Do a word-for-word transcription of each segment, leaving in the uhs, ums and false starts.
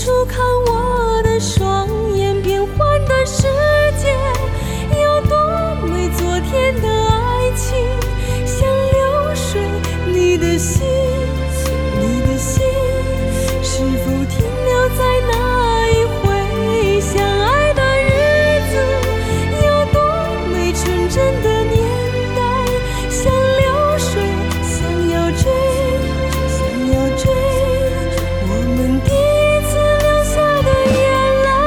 初看我的双眼，变幻的世界有多美？昨天的爱情像流水，你的心，你的心是否停留在那一回？相爱的日子有多美？纯真的年代像流水，想要追，想要追我们第一次流下的眼泪。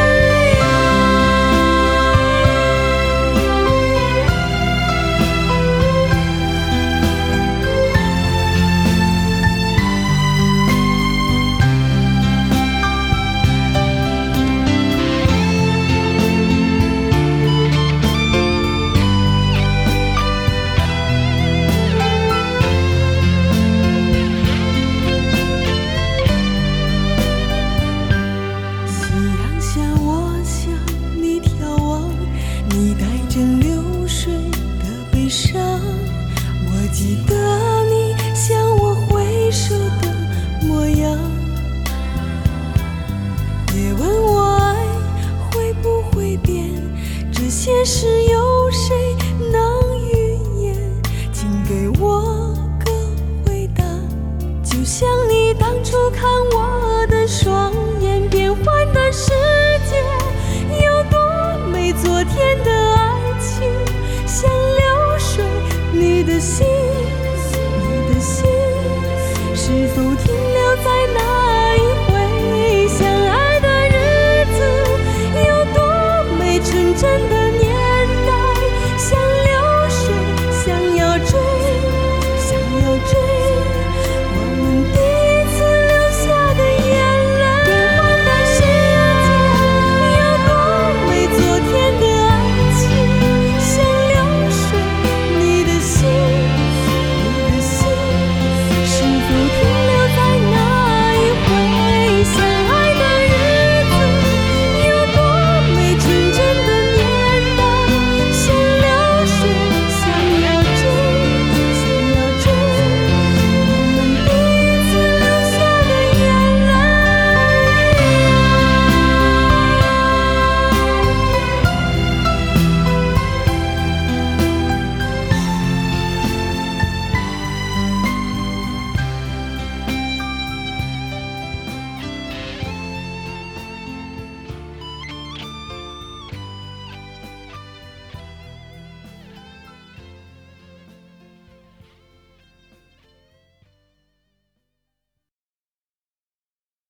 夕阳下，我向你眺望，你带着流水的悲伤。我记得你向我挥手的模样，也问我爱会不会变，这些事有谁能预言？请给我个回答，就像你当初看我的双眼，变幻的世界有多美？昨天的爱情像流水，你的心，你的心是否停留在那一回？